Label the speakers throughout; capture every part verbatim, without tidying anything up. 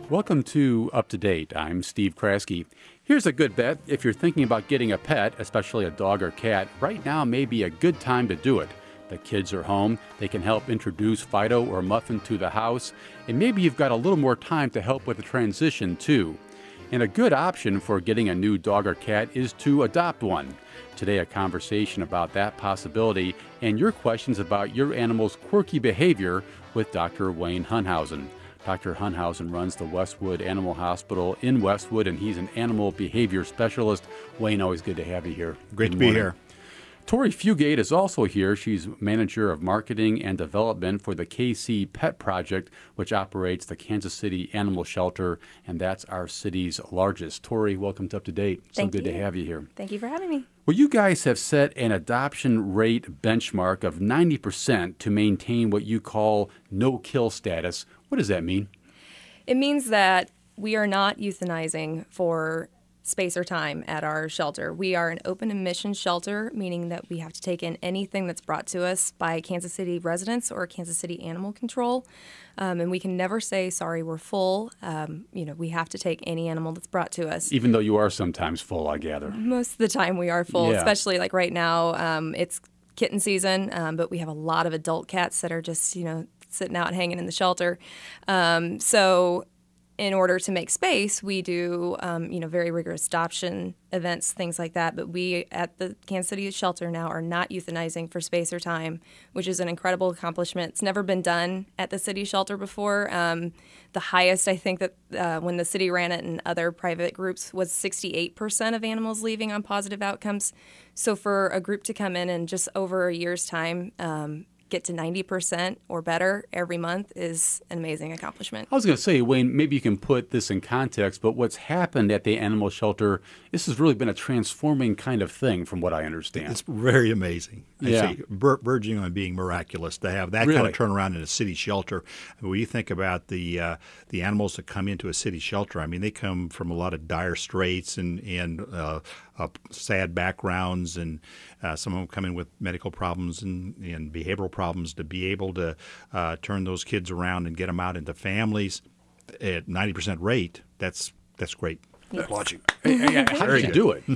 Speaker 1: Welcome to Up to Date. I'm Steve Kraske. Here's a good bet. If you're thinking about getting a pet, especially a dog or cat, right now may be a good time to do it. The kids are home. They can help introduce Fido or Muffin to the house. And maybe you've got a little more time to help with the transition, too. And a good option for getting a new dog or cat is to adopt one. Today, a conversation about that possibility and your questions about your animal's quirky behavior with Doctor Wayne Hunhausen. Doctor Hunhausen runs the Westwood Animal Hospital in Westwood, and he's an animal behavior specialist. Wayne, always good to have you here.
Speaker 2: Great to be here.
Speaker 1: Tori Fugate is also here. She's manager of marketing and development for the K C Pet Project, which operates the Kansas City Animal Shelter, and that's our city's largest. Tori, welcome to Up to Date. So
Speaker 3: Thank
Speaker 1: good
Speaker 3: you.
Speaker 1: to have you here.
Speaker 3: Thank you for having me.
Speaker 1: Well, you guys have set an adoption rate benchmark of ninety percent to maintain what you call no-kill status. What does that mean?
Speaker 3: It means that we are not euthanizing for space or time at our shelter. We are an open admission shelter, meaning that we have to take in anything that's brought to us by Kansas City residents or Kansas City Animal Control. Um, and we can never say, sorry, we're full. Um, you know, we have to take any animal that's brought to us.
Speaker 1: Even though you are sometimes full, I gather.
Speaker 3: Most of the time we are full,
Speaker 1: Yeah.
Speaker 3: especially like right now. Um, it's kitten season, um, but we have a lot of adult cats that are just, you know, sitting out hanging in the shelter. Um, so in order to make space, we do, um, you know, very rigorous adoption events, things like that. But we at the Kansas City shelter now are not euthanizing for space or time, which is an incredible accomplishment. It's never been done at the city shelter before. Um, the highest, I think, that uh, when the city ran it and other private groups was sixty-eight percent of animals leaving on positive outcomes. So for a group to come in and just over a year's time, um, get to ninety percent or better every month is an amazing accomplishment.
Speaker 1: I was going to say, Wayne, maybe you can put this in context, but what's happened at the animal shelter, this has really been a transforming kind of thing from what I understand.
Speaker 2: It's very amazing. I
Speaker 1: Yeah.
Speaker 2: say, ver- verging on being miraculous to have that
Speaker 1: Really?
Speaker 2: kind of turnaround in a city shelter. When you think about the uh, the animals that come into a city shelter, I mean, they come from a lot of dire straits and, and uh, uh, sad backgrounds, and uh, some of them come in with medical problems and, and behavioral problems. To be able to uh, turn those kids around and get them out into families at ninety percent rate, that's that's great.
Speaker 3: Yes.
Speaker 2: Watching.
Speaker 1: How did you do it?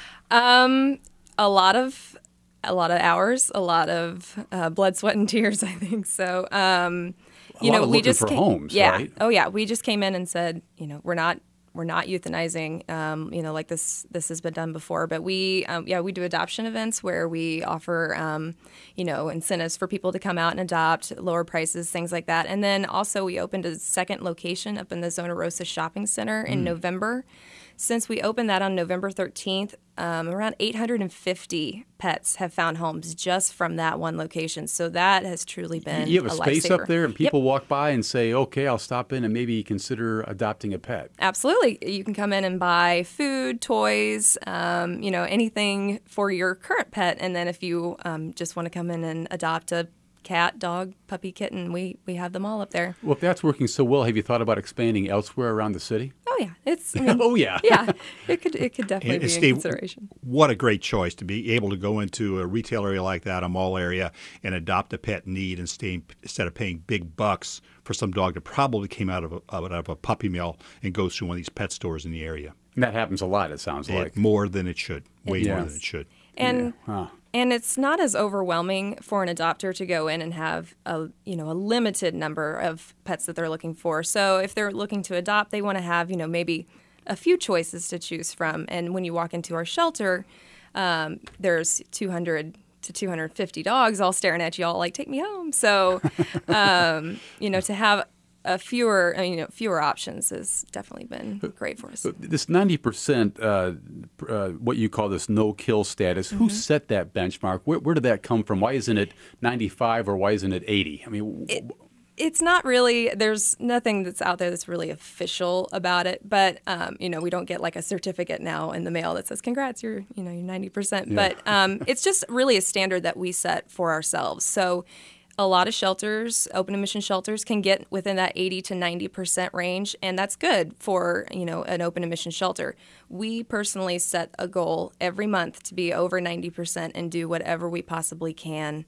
Speaker 3: Um, a lot of a lot of hours, a lot of uh, blood, sweat, and tears. I think so. Um,
Speaker 1: A
Speaker 3: you
Speaker 1: lot
Speaker 3: know,
Speaker 1: of
Speaker 3: we
Speaker 1: looking
Speaker 3: just
Speaker 1: for
Speaker 3: came,
Speaker 1: homes,
Speaker 3: yeah.
Speaker 1: right?
Speaker 3: Oh yeah, we just came in and said, you know, we're not we're not euthanizing. Um, you know, like this this has been done before, but we um, yeah we do adoption events where we offer um, you know incentives for people to come out and adopt, lower prices, things like that, and then also we opened a second location up in the Zona Rosa Shopping Center in November. Since we opened that on November thirteenth, um, around eight hundred fifty pets have found homes just from that one location. So that has truly been
Speaker 1: You have a,
Speaker 3: a
Speaker 1: space
Speaker 3: lifesaver.
Speaker 1: up there, and people
Speaker 3: Yep.
Speaker 1: walk by and say, okay, I'll stop in and maybe consider adopting a pet.
Speaker 3: Absolutely. You can come in and buy food, toys, um, you know, anything for your current pet. And then if you um, just want to come in and adopt a cat, dog, puppy, kitten, we, we have them all up there.
Speaker 1: Well, if that's working so well, have you thought about expanding elsewhere around the city?
Speaker 3: Oh, yeah. It's, I mean,
Speaker 1: Oh, yeah.
Speaker 3: yeah, it could it could definitely
Speaker 2: And,
Speaker 3: be
Speaker 2: and
Speaker 3: in
Speaker 2: Steve,
Speaker 3: consideration.
Speaker 2: what a great choice to be able to go into a retail area like that, a mall area, and adopt a pet in need and stay, instead of paying big bucks for some dog that probably came out of a, out of a puppy mill and goes through one of these pet stores in the area.
Speaker 1: And that happens a lot, it sounds
Speaker 2: It-
Speaker 1: like.
Speaker 2: more than it should, way
Speaker 3: It
Speaker 2: more
Speaker 1: does.
Speaker 2: than it should.
Speaker 3: And
Speaker 1: Huh.
Speaker 3: And it's not as overwhelming for an adopter to go in and have a you know a limited number of pets that they're looking for. So if they're looking to adopt, they want to have you know maybe a few choices to choose from. And when you walk into our shelter, um, there's two hundred to two hundred fifty dogs all staring at you, all like take me home. So um, you know to have a fewer I mean, you know fewer options has definitely been great for us.
Speaker 1: So this ninety percent, uh, uh, what you call this no-kill status, who set that benchmark? Where, where did that come from? Why isn't it ninety-five or why isn't it eighty? I mean,
Speaker 3: It, it's not really, there's nothing that's out there that's really official about it, but, um, you know, we don't get like a certificate now in the mail that says, congrats, you're, you know, you're ninety percent.
Speaker 1: Yeah.
Speaker 3: But um, it's just really a standard that we set for ourselves. So a lot of shelters, open admission shelters, can get within that eighty to ninety percent range, and that's good for, you know, an open admission shelter. We personally set a goal every month to be over ninety percent and do whatever we possibly can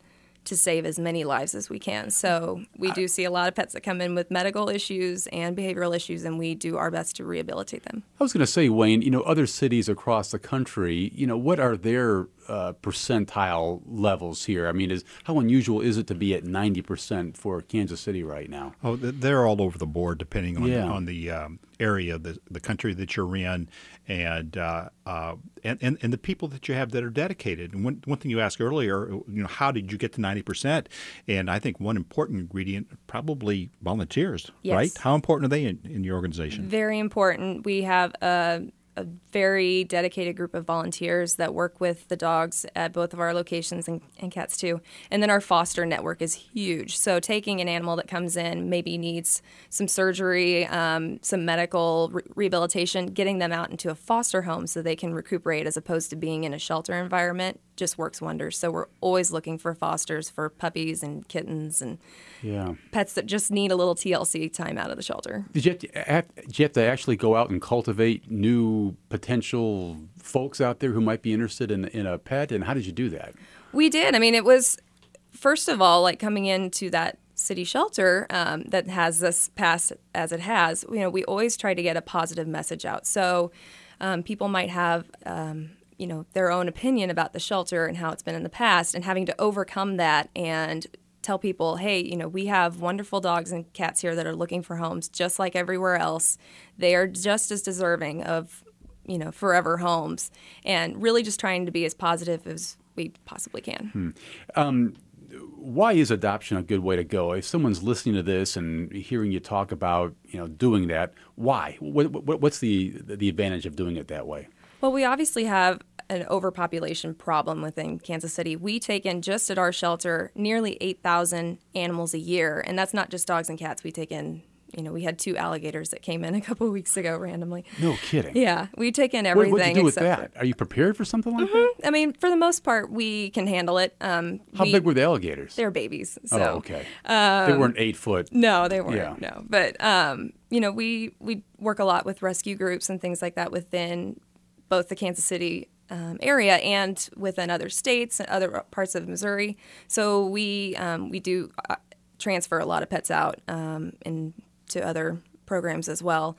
Speaker 3: to save as many lives as we can. So we do see a lot of pets that come in with medical issues and behavioral issues, and we do our best to rehabilitate them.
Speaker 1: I was going to say, Wayne, you know, other cities across the country, you know, what are their uh, percentile levels here? I mean, is how unusual is it to be at ninety percent for Kansas City right now?
Speaker 2: Oh, they're all over the board, depending on
Speaker 1: Yeah.
Speaker 2: on the um, area, the the country that you're in, and, uh, uh, and and and the people that you have that are dedicated. And one one thing you asked earlier, you know, how did you get to ninety percent? And I think one important ingredient, probably volunteers,
Speaker 3: Yes.
Speaker 2: right? How important are they in, in your organization?
Speaker 3: Very important. We have a, a very dedicated group of volunteers that work with the dogs at both of our locations, and, and cats too. And then our foster network is huge. So taking an animal that comes in, maybe needs some surgery, um, some medical re- rehabilitation, getting them out into a foster home so they can recuperate as opposed to being in a shelter environment just works wonders. So we're always looking for fosters for puppies and kittens and
Speaker 1: Yeah.
Speaker 3: pets that just need a little T L C time out of the shelter.
Speaker 1: Did you have to, have, did you have to actually go out and cultivate new potential folks out there who might be interested in, in a pet? And how did you do that?
Speaker 3: We did. I mean, it was, first of all, like coming into that city shelter um, that has this past as it has, you know, we always try to get a positive message out. So um, people might have, um, you know, their own opinion about the shelter and how it's been in the past, and having to overcome that and tell people, hey, you know, we have wonderful dogs and cats here that are looking for homes just like everywhere else. They are just as deserving of, you know, forever homes, and really just trying to be as positive as we possibly can.
Speaker 1: Hmm. Um, why is adoption a good way to go? If someone's listening to this and hearing you talk about, you know, doing that, why? What, what, what's the the advantage of doing it that way?
Speaker 3: Well, we obviously have an overpopulation problem within Kansas City. We take in just at our shelter nearly eight thousand animals a year, and that's not just dogs and cats. We take in, you know, we had two alligators that came in a couple of weeks ago randomly.
Speaker 1: No kidding.
Speaker 3: Yeah, we take in
Speaker 1: What
Speaker 3: everything.
Speaker 1: would you do with
Speaker 3: except
Speaker 1: that?
Speaker 3: for-
Speaker 1: Are you prepared for something like that?
Speaker 3: I mean, for the most part, we can handle it. Um,
Speaker 1: How
Speaker 3: we,
Speaker 1: big were the alligators?
Speaker 3: They're babies. So.
Speaker 1: oh, okay. they weren't eight foot.
Speaker 3: No, they weren't.
Speaker 1: Yeah.
Speaker 3: No, but um, you know, we we work a lot with rescue groups and things like that within both the Kansas City um, area and within other states and other parts of Missouri. So we um, we do uh, transfer a lot of pets out um, into other programs as well.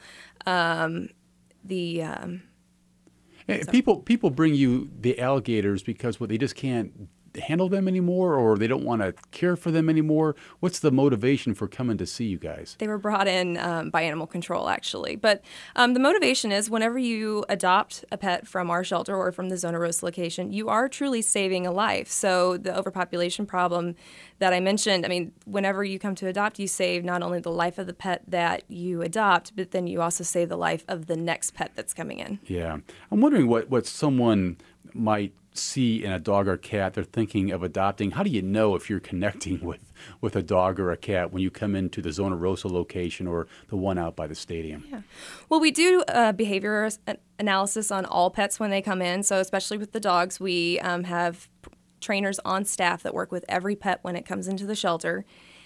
Speaker 3: Um, the um,
Speaker 1: Eh, People people bring you the alligators because what they just can't handle them anymore, or they don't want to care for them anymore. What's the motivation for coming to see you guys?
Speaker 3: They were brought in um, by animal control, actually. But um, the motivation is whenever you adopt a pet from our shelter or from the Zona Rosa location, you are truly saving a life. So the overpopulation problem that I mentioned, I mean, whenever you come to adopt, you save not only the life of the pet that you adopt, but then you also save the life of the next pet that's coming in.
Speaker 1: Yeah. I'm wondering what, what someone might see in a dog or cat they're thinking of adopting. How do you know if you're connecting with, with a dog or a cat when you come into the Zona Rosa location or the one out by the stadium?
Speaker 3: Yeah. Well, we do uh, behavior analysis on all pets when they come in. So especially with the dogs, we um, have trainers on staff that work with every pet when it comes into the shelter.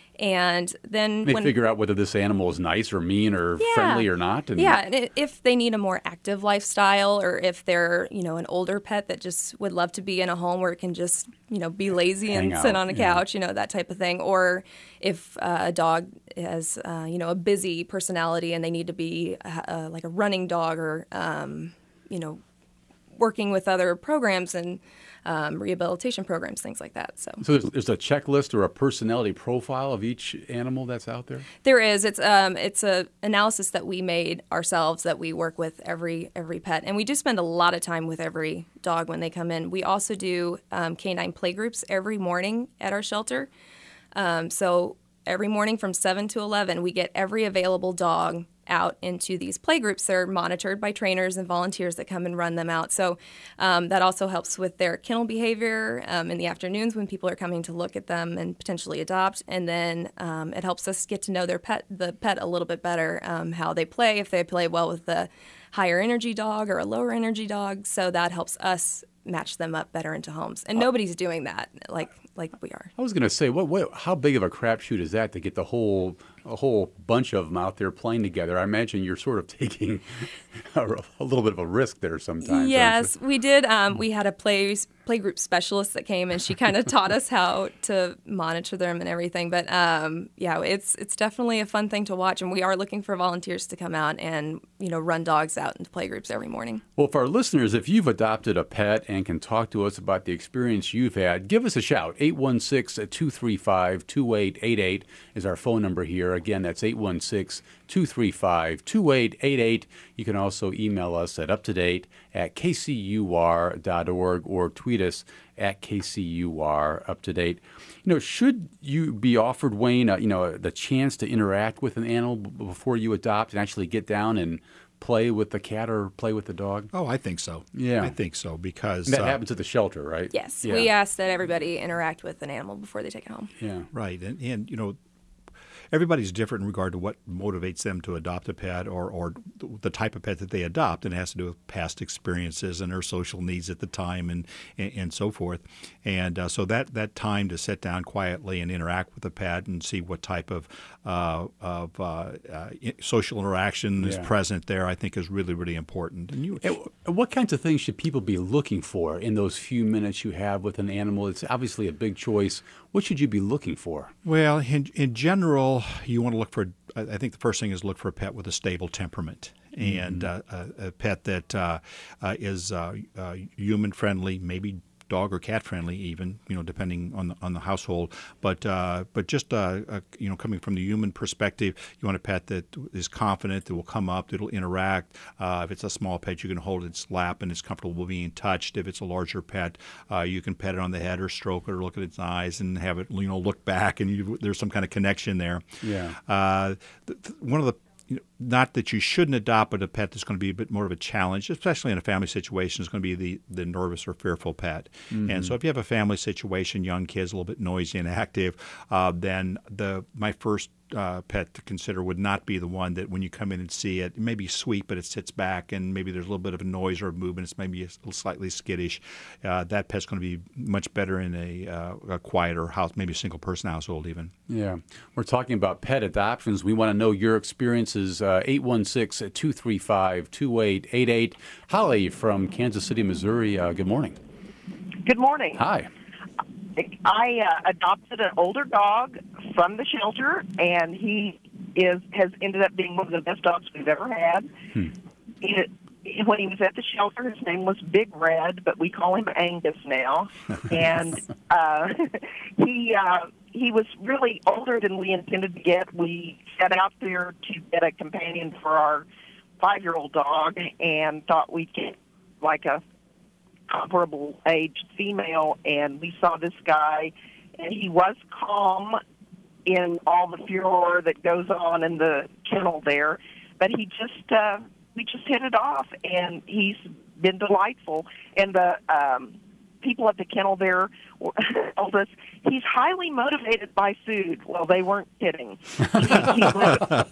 Speaker 3: And then
Speaker 1: They
Speaker 3: when,
Speaker 1: figure out whether this animal is nice or mean or
Speaker 3: Yeah.
Speaker 1: friendly or not. And
Speaker 3: yeah, and i- if they need a more active lifestyle, or if they're, you know, an older pet that just would love to be in a home where it can just, you know, be lazy
Speaker 1: Hang
Speaker 3: and sit
Speaker 1: out,
Speaker 3: on a
Speaker 1: yeah.
Speaker 3: couch, you know, that type of thing. Or if uh, a dog has, uh, you know, a busy personality and they need to be uh, uh, like a running dog, or, um, you know, working with other programs and um, rehabilitation programs, things like that. So.
Speaker 1: So there's, there's a checklist or a personality profile of each animal that's out there?
Speaker 3: There is. It's um it's a analysis that we made ourselves that we work with every every pet, and we do spend a lot of time with every dog when they come in. We also do um, canine play groups every morning at our shelter. Um, so every morning from seven to eleven, we get every available dog out into these play groups. They're monitored by trainers and volunteers that come and run them out. So um, that also helps with their kennel behavior um, in the afternoons when people are coming to look at them and potentially adopt. And then um, it helps us get to know their pet, the pet a little bit better, um, how they play, if they play well with the higher energy dog or a lower energy dog. So that helps us match them up better into homes. And nobody's doing that like like we are.
Speaker 1: I was going to say, what, what, how big of a crapshoot is that to get the whole a whole bunch of them out there playing together. I imagine you're sort of taking a, a little bit of a risk there sometimes.
Speaker 3: Yes, we did. Um, we had a play playgroup specialist that came, and she kind of taught us how to monitor them and everything. But um, yeah, it's it's definitely a fun thing to watch, and we are looking for volunteers to come out and you know run dogs out into playgroups every morning.
Speaker 1: Well, for our listeners, if you've adopted a pet and can talk to us about the experience you've had, give us a shout. eight one six, two three five, two eight eight eight is our phone number here. Again, that's eight one six, two three five, two eight eight eight. You can also email us at uptodate at k c u r dot org or tweet us at K C U R uptodate. You know, should you be offered, Wayne, uh, you know, the chance to interact with an animal b- before you adopt and actually get down and play with the cat or play with the dog?
Speaker 2: Oh, I think so.
Speaker 1: Yeah.
Speaker 2: I think so because
Speaker 1: And that
Speaker 2: uh,
Speaker 1: happens at the shelter, right?
Speaker 3: Yes,
Speaker 1: Yeah.
Speaker 3: we ask that everybody interact with an animal before they take it home.
Speaker 1: Yeah.
Speaker 2: right, and and you know. Everybody's different in regard to what motivates them to adopt a pet or, or the type of pet that they adopt, and it has to do with past experiences and their social needs at the time and and, and so forth. And uh, so that, that time to sit down quietly and interact with the pet and see what type of uh, of uh, uh, social interaction is
Speaker 1: Yeah.
Speaker 2: present there, I think, is really, really important. And you,
Speaker 1: And what kinds of things should people be looking for in those few minutes you have with an animal? It's obviously a big choice. What should you be looking for?
Speaker 2: Well, in, in general, you want to look for, I think the first thing is look for a pet with a stable temperament and uh, a, a pet that uh, uh, is uh, uh, human friendly, maybe dog or cat friendly, even you know, depending on the on the household. But uh, but just uh, uh, you know, coming from the human perspective, you want a pet that is confident, that will come up, that will interact. Uh, if it's a small pet, you can hold its lap and it's comfortable being touched. If it's a larger pet, uh, you can pet it on the head or stroke it or look at its eyes and have it you know look back, and you, there's some kind of connection there.
Speaker 1: Yeah.
Speaker 2: Uh, th- th- one of the You know, not that you shouldn't adopt, but a pet that's going to be a bit more of a challenge, especially in a family situation, is going to be the, the nervous or fearful pet. Mm-hmm. And so if you have a family situation, young kids, a little bit noisy and active, uh, then the my first uh, pet to consider would not be the one that when you come in and see it, it may be sweet, but it sits back and maybe there's a little bit of a noise or a movement. It's maybe a little slightly skittish. Uh, that pet's going to be much better in a, uh, a quieter house, maybe a single-person household even.
Speaker 1: Yeah. We're talking about pet adoptions. We want to know your experiences. Uh, eight one six, two three five, two eight eight eight. Holly from Kansas City, Missouri. Uh, good morning.
Speaker 4: Good morning.
Speaker 1: Hi.
Speaker 4: I uh, adopted an older dog from the shelter, and he is has ended up being one of the best dogs we've ever had. Hmm. He, when he was at the shelter, his name was Big Red, but we call him Angus now. And uh, he uh, he was really older than we intended to get. We set out there to get a companion for our five-year-old dog and thought we'd get like a comparable aged female, and we saw this guy, and he was calm in all the furor that goes on in the kennel there, but he just uh, we just hit it off, and he's been delightful. And the um, people at the kennel there told us he's highly motivated by food. Well, they weren't kidding. He, he was,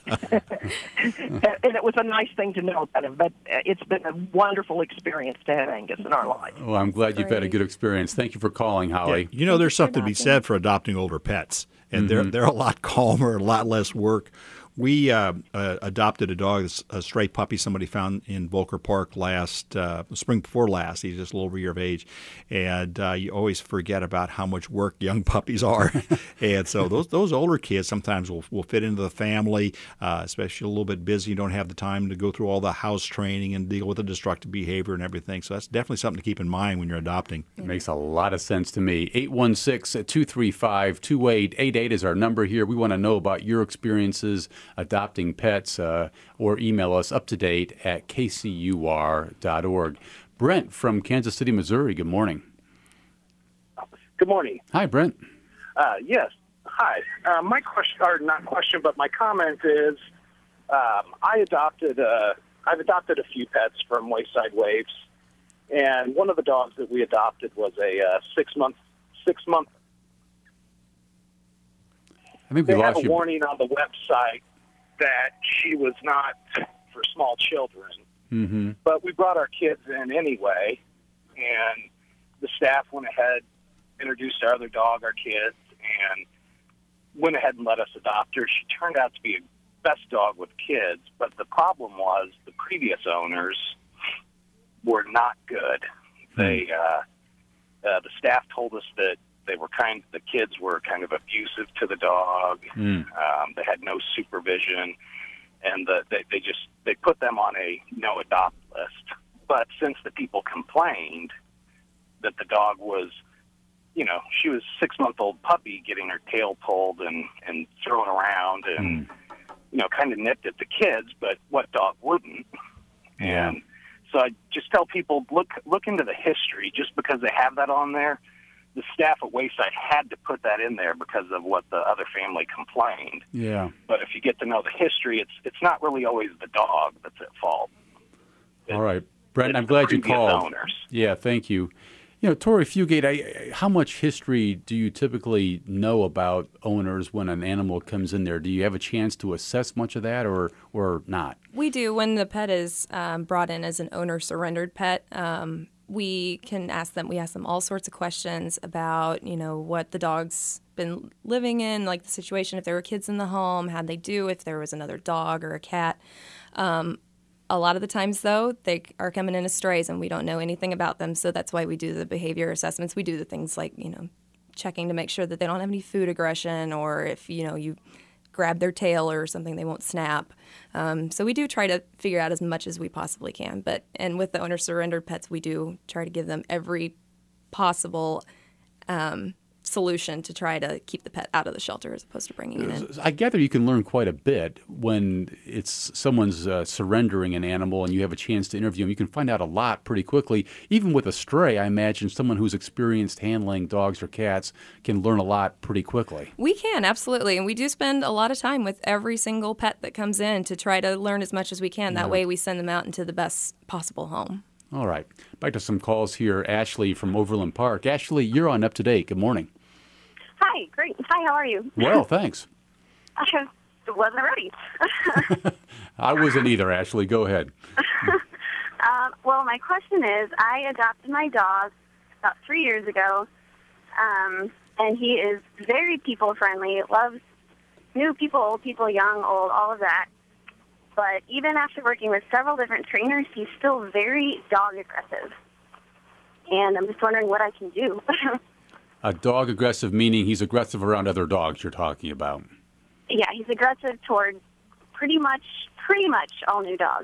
Speaker 4: and it was a nice thing to know about him, but it's been a wonderful experience to have Angus in our life.
Speaker 1: Well, I'm glad you've had a good experience. Thank you for calling, Holly.
Speaker 2: Yeah, you know, there's something to be said for adopting older pets, and mm-hmm. they're they're a lot calmer, a lot less work. We uh, uh, adopted a dog, a stray puppy somebody found in Volker Park last uh, spring before last. He's just a little over a year of age, and uh, you always forget about how much work young puppies are. And so those those older kids sometimes will, will fit into the family, uh, especially a little bit busy. You don't have the time to go through all the house training and deal with the destructive behavior and everything. So that's definitely something to keep in mind when you're adopting.
Speaker 1: It makes a lot of sense to me. eight one six, two three five, two eight eight eight is our number here. We want to know about your experiences adopting pets, uh, or email us up to date at K C U R dot org. Brent from Kansas City, Missouri. Good morning.
Speaker 5: Good morning.
Speaker 1: Hi, Brent.
Speaker 5: Uh, yes. Hi. Uh, my question, or not question, but my comment is, um, I adopted. Uh, I've adopted a few pets from Wayside Waves, and one of the dogs that we adopted was a uh, six month six month.
Speaker 1: I think we
Speaker 5: they
Speaker 1: lost
Speaker 5: have a
Speaker 1: you.
Speaker 5: warning on the website that she was not for small children.
Speaker 1: Mm-hmm.
Speaker 5: But we brought our kids in anyway, and the staff went ahead, introduced our other dog, our kids, and went ahead and let us adopt her. She turned out to be a best dog with kids, but the problem was the previous owners were not good. They, uh, uh, the staff told us that they were kind, the kids were kind of abusive to the dog. Mm. Um, they had no supervision, and the, they, they just they put them on a no adopt list. But since the people complained that the dog was, you know, she was a six-month-old puppy getting her tail pulled and, and thrown around and, mm. you know, kind of nipped at the kids, but what dog wouldn't?
Speaker 1: Yeah.
Speaker 5: And so I just tell people, look look into the history. Just because they have that on there, the staff at Wayside had to put that in there because of what the other family complained.
Speaker 1: Yeah.
Speaker 5: But if you get to know the history, it's it's not really always the dog that's at fault. It,
Speaker 1: All right. Brent, I'm glad you called.
Speaker 5: Owners.
Speaker 1: Yeah, thank you. You know, Tori Fugate, I, how much history do you typically know about owners when an animal comes in there? Do you have a chance to assess much of that or, or not?
Speaker 3: We do. When the pet is um, brought in as an owner-surrendered pet, um, we can ask them, we ask them all sorts of questions about, you know, what the dog's been living in, like the situation, if there were kids in the home, how'd they do, if there was another dog or a cat. Um, A lot of the times, though, they are coming in as strays, and we don't know anything about them, so that's why we do the behavior assessments. We do the things like, you know, checking to make sure that they don't have any food aggression, or if, you know, you grab their tail or something, they won't snap. Um, so we do try to figure out as much as we possibly can. But and with the owner-surrendered pets, we do try to give them every possible um solution to try to keep the pet out of the shelter as opposed to bringing it in.
Speaker 1: I gather you can learn quite a bit when it's someone's uh, surrendering an animal and you have a chance to interview them. You can find out a lot pretty quickly. Even with a stray, I imagine someone who's experienced handling dogs or cats can learn a lot pretty quickly.
Speaker 3: We can, absolutely. And we do spend a lot of time with every single pet that comes in to try to learn as much as we can. That
Speaker 1: Yeah.
Speaker 3: way we send them out into the best possible home.
Speaker 1: All right. Back to some calls here. Ashley from Overland Park. Ashley, you're on Up to Date. Good morning.
Speaker 6: Hi, great. Hi, how are you?
Speaker 1: Well, thanks.
Speaker 6: I wasn't ready.
Speaker 1: I wasn't either, Ashley. Go ahead.
Speaker 6: um, well, my question is, I adopted my dog about three years ago, um, and he is very people-friendly, loves new people, old people, young, old, all of that. But even after working with several different trainers, he's still very dog-aggressive. And I'm just wondering what I can do.
Speaker 1: A dog aggressive, meaning he's aggressive around other dogs you're talking about.
Speaker 6: Yeah, he's aggressive toward pretty much, pretty much all new dogs.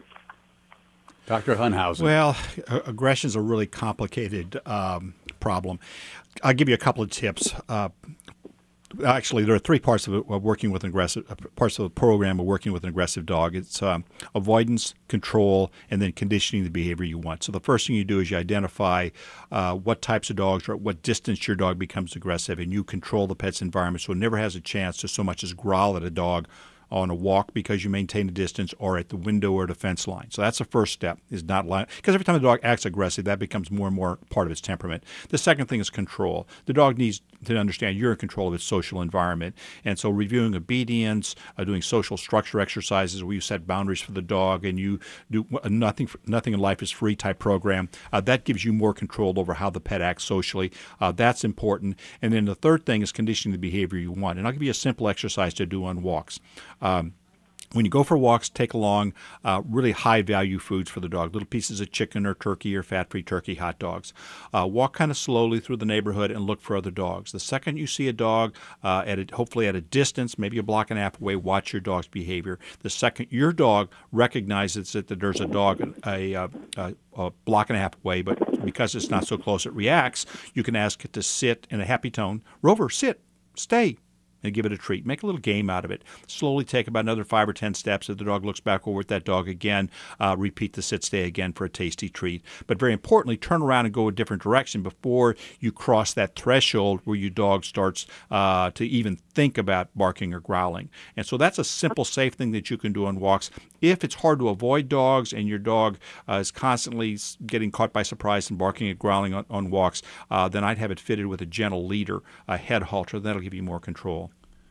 Speaker 1: Doctor Hunhausen.
Speaker 2: Well, aggression is a really complicated um, problem. I'll give you a couple of tips. Uh, Actually, there are three parts of, it, of working with an aggressive uh, parts of the program of working with an aggressive dog. It's um, avoidance, control, and then conditioning the behavior you want. So the first thing you do is you identify uh, what types of dogs or at what distance your dog becomes aggressive, and you control the pet's environment so it never has a chance to so much as growl at a dog on a walk because you maintain a distance or at the window or the fence line. So that's the first step, is not lying. Because every time the dog acts aggressive, that becomes more and more part of its temperament. The second thing is control. The dog needs to understand you're in control of its social environment. And so reviewing obedience, uh, doing social structure exercises where you set boundaries for the dog and you do a nothing nothing in life is free type program, uh, that gives you more control over how the pet acts socially. Uh, that's important. And then the third thing is conditioning the behavior you want. And I'll give you a simple exercise to do on walks. Um, when you go for walks, take along uh, really high-value foods for the dog, little pieces of chicken or turkey or fat-free turkey, hot dogs. Uh, walk kind of slowly through the neighborhood and look for other dogs. The second you see a dog, uh, at a, hopefully at a distance, maybe a block and a half away, watch your dog's behavior. The second your dog recognizes that, that there's a dog a, a, a, a block and a half away, but because it's not so close, it reacts, you can ask it to sit in a happy tone. Rover, sit, stay. And give it a treat. Make a little game out of it. Slowly take about another five or ten steps. If the dog looks back over at that dog again, uh, repeat the sit-stay again for a tasty treat. But very importantly, turn around and go a different direction before you cross that threshold where your dog starts uh, to even think about barking or growling. And so that's a simple, safe thing that you can do on walks. If it's hard to avoid dogs and your dog uh, is constantly getting caught by surprise and barking and growling on, on walks, uh, then I'd have it fitted with a gentle leader, a head halter. That'll give you more control.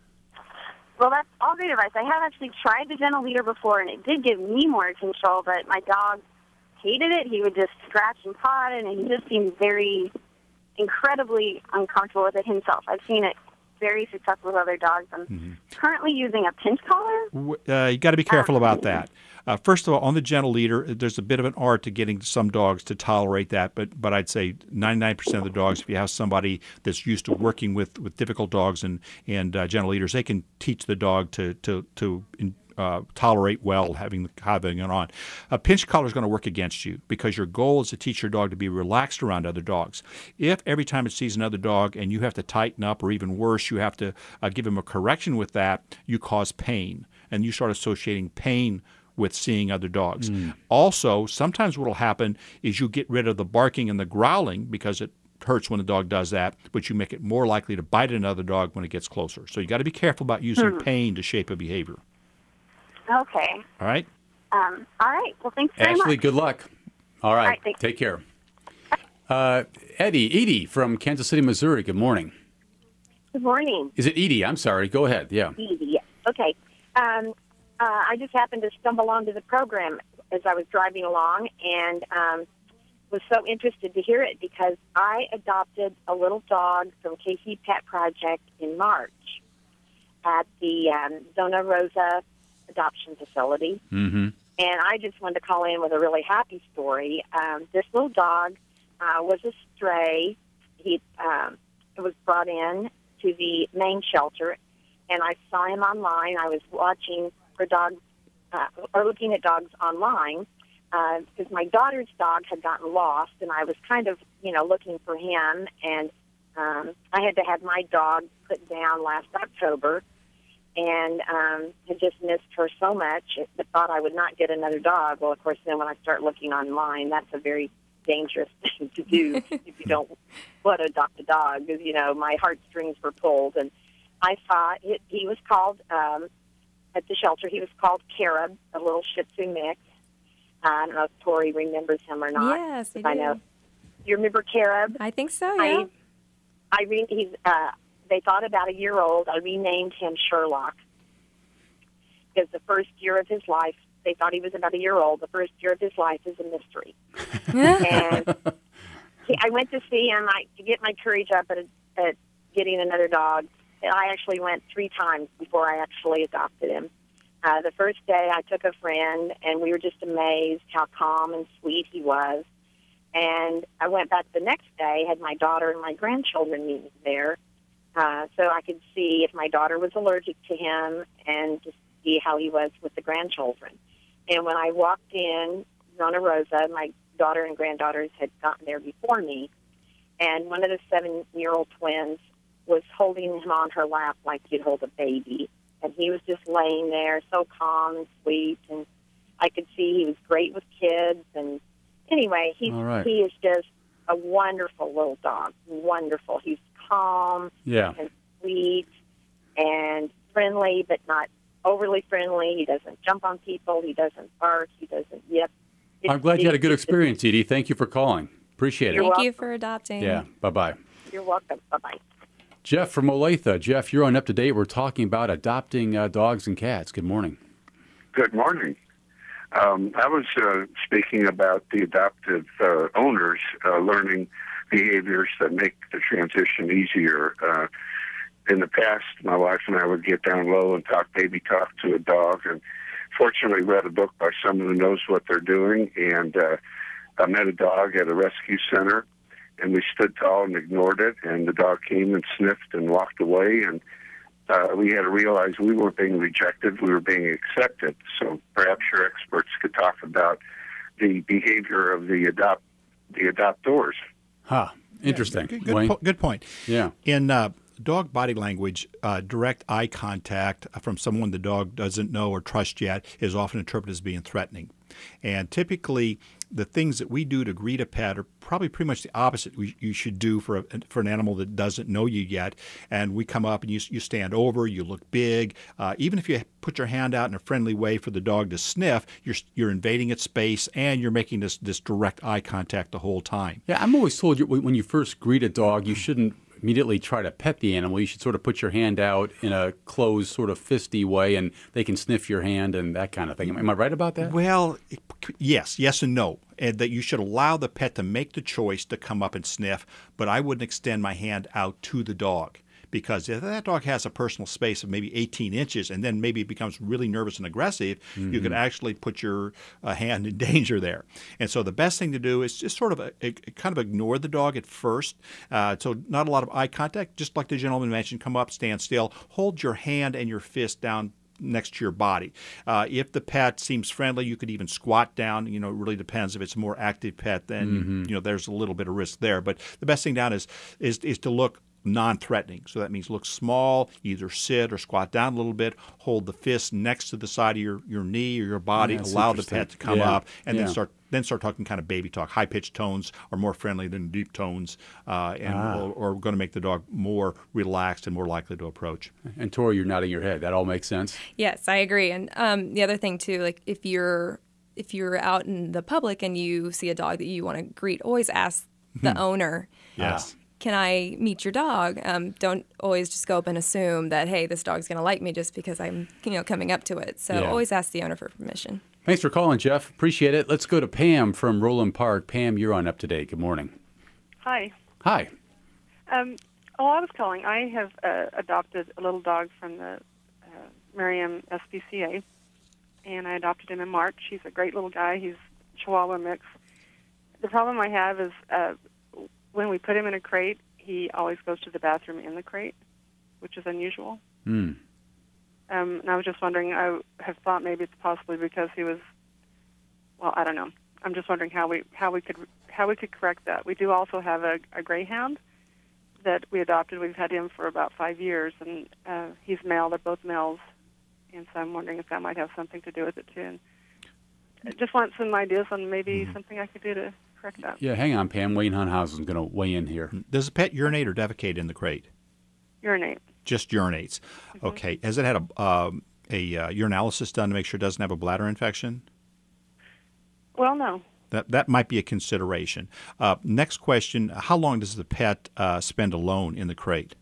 Speaker 6: Well, that's all great advice. I have actually tried the gentle leader before, and it did give me more control, but my dog hated it. He would just scratch and paw it, and he just seemed very incredibly uncomfortable with it himself. I've seen it very successful with other dogs. I'm mm-hmm. currently using a pinch collar.
Speaker 2: Uh, you got to be careful about that. Uh, first of all, on the gentle leader, there's a bit of an art to getting some dogs to tolerate that, but but I'd say ninety-nine percent of the dogs, if you have somebody that's used to working with, with difficult dogs and and uh, gentle leaders, they can teach the dog to to to uh, tolerate well having having it on. A pinch collar is going to work against you because your goal is to teach your dog to be relaxed around other dogs. If every time it sees another dog and you have to tighten up, or even worse, you have to uh, give him a correction with that, you cause pain, and you start associating pain with seeing other dogs. Mm. Also, sometimes what will happen is you get rid of the barking and the growling because it hurts when the dog does that, but you make it more likely to bite another dog when it gets closer. So you got to be careful about using hmm. pain to shape a behavior.
Speaker 6: Okay.
Speaker 2: All right?
Speaker 6: Um, all right. Well, thanks very
Speaker 1: Ashley,
Speaker 6: much.
Speaker 1: Ashley, good luck. All right.
Speaker 6: All right,
Speaker 1: take care. Uh, Eddie, Edie from Kansas City, Missouri, good morning.
Speaker 7: Good morning.
Speaker 1: Is it Edie? I'm sorry. Go ahead. Yeah.
Speaker 7: Edie, yes. Okay. Um, uh, I just happened to stumble onto the program as I was driving along and um, was so interested to hear it because I adopted a little dog from K C Pet Project in March at the um, Zona Rosa adoption facility.
Speaker 1: Mm-hmm.
Speaker 7: And I just wanted to call in with a really happy story. Um, this little dog uh, was a stray. He um, was brought in to the main shelter, and I saw him online. I was watching for dogs, uh, or looking at dogs online, because uh, my daughter's dog had gotten lost, and I was kind of, you know, looking for him. And um, I had to have my dog put down last October, and um, had just missed her so much. I thought I would not get another dog. Well, of course, then when I start looking online, that's a very dangerous thing to do if you don't want to adopt a dog. Because, you know, my heartstrings were pulled, and I saw it, he was called um, at the shelter. He was called Carib, a little Shih Tzu mix. Uh, I don't know if Tori remembers him or not.
Speaker 3: Yes, I do.
Speaker 7: I know. You remember Carib?
Speaker 3: I think so. Yeah.
Speaker 7: I, I re- he's. Uh, they thought about a year old. I renamed him Sherlock because the first year of his life, they thought he was about a year old. The first year of his life is a mystery. And he, I went to see him I, to get my courage up at, at getting another dog. And I actually went three times before I actually adopted him. Uh, the first day, I took a friend, and we were just amazed how calm and sweet he was. And I went back the next day, had my daughter and my grandchildren meet me there, uh, so I could see if my daughter was allergic to him and to see how he was with the grandchildren. And when I walked in, Zona Rosa, my daughter and granddaughters had gotten there before me, and one of the seven-year-old twins was holding him on her lap like you'd hold a baby. And he was just laying there so calm and sweet, and I could see he was great with kids. And anyway, he
Speaker 1: right.
Speaker 7: he is just a wonderful little dog, wonderful. He's calm
Speaker 1: yeah.
Speaker 7: and sweet and friendly, but not overly friendly. He doesn't jump on people. He doesn't bark. He doesn't yip. It's,
Speaker 1: I'm glad you had a good experience, Edie. Thank you for calling. Appreciate it.
Speaker 3: Thank
Speaker 7: welcome.
Speaker 3: you for adopting.
Speaker 1: Yeah, bye-bye.
Speaker 7: You're welcome. Bye-bye.
Speaker 1: Jeff from Olathe. Jeff, you're on Up to Date. We're talking about adopting uh, dogs and cats. Good morning.
Speaker 8: Good morning. Um, I was uh, speaking about the adoptive uh, owners uh, learning behaviors that make the transition easier. Uh, in the past, my wife and I would get down low and talk baby talk to a dog, and fortunately read a book by someone who knows what they're doing, and uh, I met a dog at a rescue center. And we stood tall and ignored it, and the dog came and sniffed and walked away, and uh, we had to realize we weren't being rejected, we were being accepted. So perhaps your experts could talk about the behavior of the adopt the adoptors.
Speaker 1: Huh. Interesting.
Speaker 2: Yeah, good, good,
Speaker 1: Wayne?
Speaker 2: po- good point.
Speaker 1: Yeah.
Speaker 2: In uh, dog body language, uh, direct eye contact from someone the dog doesn't know or trust yet is often interpreted as being threatening. And typically, the things that we do to greet a pet are probably pretty much the opposite we, you should do for a, for an animal that doesn't know you yet. And we come up and you, you stand over, you look big. Uh, even if you put your hand out in a friendly way for the dog to sniff, you're you're invading its space and you're making this, this direct eye contact the whole time.
Speaker 1: Yeah, I'm always told you, when you first greet a dog, you shouldn't immediately try to pet the animal. You should sort of put your hand out in a closed, sort of fisty way, and they can sniff your hand and that kind of thing. Am I right about that?
Speaker 2: Well, yes, yes and no. And that you should allow the pet to make the choice to come up and sniff, but I wouldn't extend my hand out to the dog because if that dog has a personal space of maybe eighteen inches and then maybe becomes really nervous and aggressive, mm-hmm. you could actually put your uh, hand in danger there. And so the best thing to do is just sort of a, a, kind of ignore the dog at first. Uh, so not a lot of eye contact, just like the gentleman mentioned, come up, stand still, hold your hand and your fist down next to your body. Uh, if the pet seems friendly, you could even squat down. You know, it really depends. If it's a more active pet, then mm-hmm. you know there's a little bit of risk there. But the best thing down is is is to look non-threatening. So that means look small, either sit or squat down a little bit, hold the fist next to the side of your, your knee or your body,
Speaker 1: That's
Speaker 2: allow the pet to come
Speaker 1: yeah.
Speaker 2: up, and
Speaker 1: yeah.
Speaker 2: then start then start talking kind of baby talk. High-pitched tones are more friendly than deep tones, uh, and
Speaker 1: ah.
Speaker 2: or, or going to make the dog more relaxed and more likely to approach.
Speaker 1: And Tori, you're nodding your head. That all makes sense?
Speaker 3: Yes, I agree. And um, the other thing too, like if you're if you're out in the public and you see a dog that you want to greet, always ask the owner.
Speaker 2: Yes.
Speaker 3: Uh, Can I meet your dog? Um, don't always just go up and assume that, hey, this dog's going to like me just because I'm, you know, coming up to it. So
Speaker 1: Yeah.
Speaker 3: always ask the owner for permission.
Speaker 1: Thanks for calling, Jeff. Appreciate it. Let's go to Pam from Roland Park. Pam, you're on Up to Date. Good morning.
Speaker 9: Hi.
Speaker 1: Hi.
Speaker 9: Um, oh, I was calling. I have uh, adopted a little dog from the uh, Merriam S P C A, and I adopted him in March. He's a great little guy. He's Chihuahua mix. The problem I have is uh, when we put him in a crate, he always goes to the bathroom in the crate, which is unusual.
Speaker 1: Mm.
Speaker 9: Um, and I was just wondering, I have thought maybe it's possibly because he was, well, I don't know. I'm just wondering how we how we could how we could correct that. We do also have a, a greyhound that we adopted. We've had him for about five years, and uh, he's male. They're both males, and so I'm wondering if that might have something to do with it too. And I just want some ideas on maybe mm. something I could do to correct that.
Speaker 1: Yeah, hang on, Pam. Wayne Hunhausen's going to weigh in here.
Speaker 2: Does the pet urinate or defecate in the crate?
Speaker 9: Urinate.
Speaker 2: Just urinates. Mm-hmm. Okay. Has it had a um, a uh, urinalysis done to make sure it doesn't have a bladder infection?
Speaker 9: Well, no.
Speaker 2: That that might be a consideration. Uh, next question: how long does the pet uh, spend alone in the crate?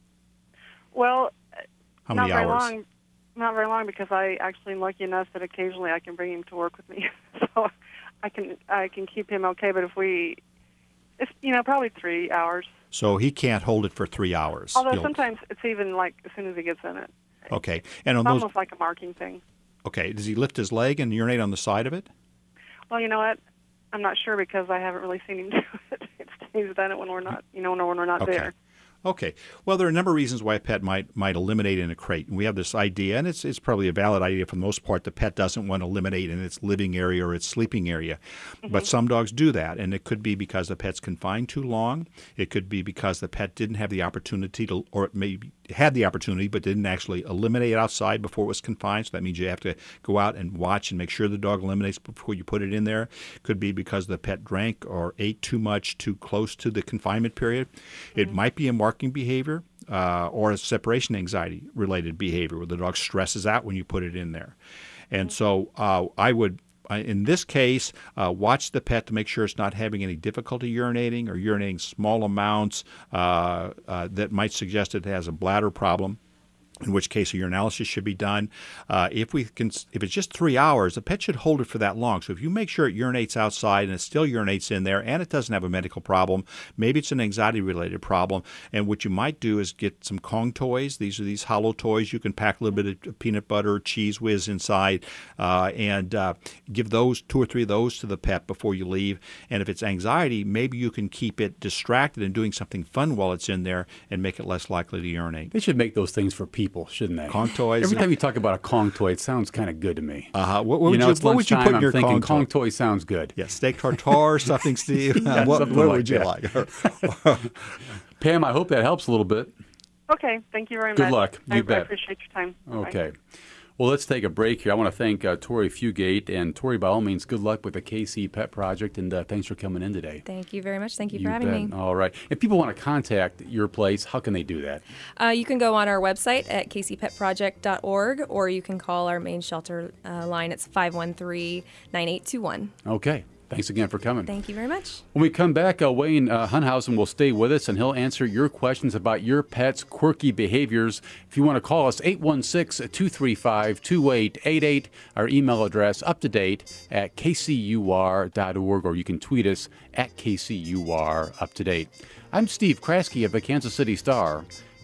Speaker 9: Well,
Speaker 2: how
Speaker 9: not
Speaker 2: many
Speaker 9: very
Speaker 2: hours?
Speaker 9: long. Not very long, because I actually am lucky enough that occasionally I can bring him to work with me, so I can I can keep him okay. But if we, it's you know probably three hours.
Speaker 2: So he can't hold it for three hours.
Speaker 9: Although
Speaker 2: You'll,
Speaker 9: sometimes it's even like as soon as he gets in it.
Speaker 2: Okay, and on
Speaker 9: It's
Speaker 2: those.
Speaker 9: almost like a marking thing.
Speaker 2: Okay, does he lift his leg and urinate on the side of it?
Speaker 9: Well, you know what? I'm not sure because I haven't really seen him do it. It's, he's done it when we're not, you know, when we're not
Speaker 2: Okay.
Speaker 9: there.
Speaker 2: Okay. Well, there are a number of reasons why a pet might might eliminate in a crate. And we have this idea, and it's it's probably a valid idea for the most part. The pet doesn't want to eliminate in its living area or its sleeping area. Mm-hmm. But some dogs do that, and it could be because the pet's confined too long. It could be because the pet didn't have the opportunity to, or it maybe had the opportunity but didn't actually eliminate outside before it was confined. So that means you have to go out and watch and make sure the dog eliminates before you put it in there. Could be because the pet drank or ate too much too close to the confinement period. Mm-hmm. It might be a marking behavior uh, or a separation anxiety related behavior where the dog stresses out when you put it in there. And mm-hmm. so uh, I would in this case, uh, watch the pet to make sure it's not having any difficulty urinating or urinating small amounts uh, uh, that might suggest it has a bladder problem, in which case a urinalysis should be done. Uh, if we can, if it's just three hours, the pet should hold it for that long. So if you make sure it urinates outside and it still urinates in there and it doesn't have a medical problem, maybe it's an anxiety-related problem. And what you might do is get some Kong toys. These are these hollow toys. You can pack a little bit of peanut butter, cheese whiz inside, uh, and uh, give those two or three of those to the pet before you leave. And if it's anxiety, maybe you can keep it distracted and doing something fun while it's in there and make it less likely to urinate.
Speaker 1: They should make those things for people. Shouldn't they?
Speaker 2: Kong toys.
Speaker 1: Every time you talk about a Kong toy, it sounds kind of good to me.
Speaker 2: Uh-huh. What, what,
Speaker 1: you know,
Speaker 2: would, you, what would you put in
Speaker 1: I'm
Speaker 2: your
Speaker 1: thinking
Speaker 2: Kong,
Speaker 1: Kong
Speaker 2: toy?
Speaker 1: toy sounds good.
Speaker 2: Yeah, steak tartare, something, Steve.
Speaker 1: yeah,
Speaker 2: what
Speaker 1: something
Speaker 2: what
Speaker 1: like
Speaker 2: would you
Speaker 1: that.
Speaker 2: like?
Speaker 1: Pam, I hope that helps a little bit.
Speaker 9: Okay, thank you very
Speaker 1: Good
Speaker 9: much.
Speaker 1: luck. You
Speaker 9: I,
Speaker 1: bet.
Speaker 9: I appreciate your time.
Speaker 1: Okay.
Speaker 9: Bye.
Speaker 1: Well, let's take a break here. I want to thank uh, Tori Fugate. And Tori, by all means, good luck with the K C Pet Project, and uh, thanks for coming in today.
Speaker 3: Thank you very much. Thank you,
Speaker 1: You
Speaker 3: for having
Speaker 1: bet.
Speaker 3: me.
Speaker 1: All right. If people want to contact your place, how can they do that?
Speaker 3: Uh, you can go on our website at k c pet project dot org, or you can call our main shelter uh, line. It's five one three, nine eight two one.
Speaker 1: Okay. Thanks again for coming.
Speaker 3: Thank you very much.
Speaker 1: When we come back, uh, Wayne uh, Hunhausen will stay with us, and he'll answer your questions about your pet's quirky behaviors. If you want to call us, eight one six, two three five, two eight eight eight. Our email address, up to date, at k c u r dot org, or you can tweet us at K C U R up to date. I'm Steve Kraske of the Kansas City Star.